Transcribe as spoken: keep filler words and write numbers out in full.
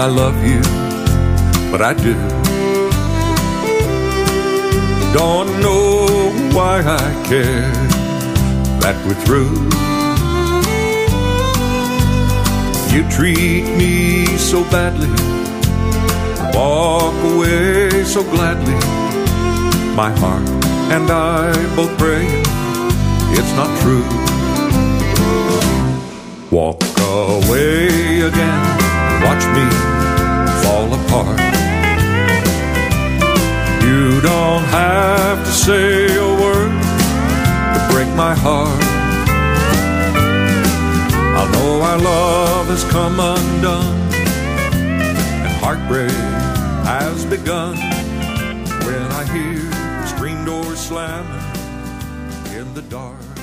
I love you, but I do. Don't know why I care that we're through. You treat me so badly, walk away so gladly. My heart and I both pray it's not true. Walk away again, watch me fall apart. You don't have to say a word to break my heart. I know our love has come undone, and heartbreak has begun when I hear the screen door slamming in the dark.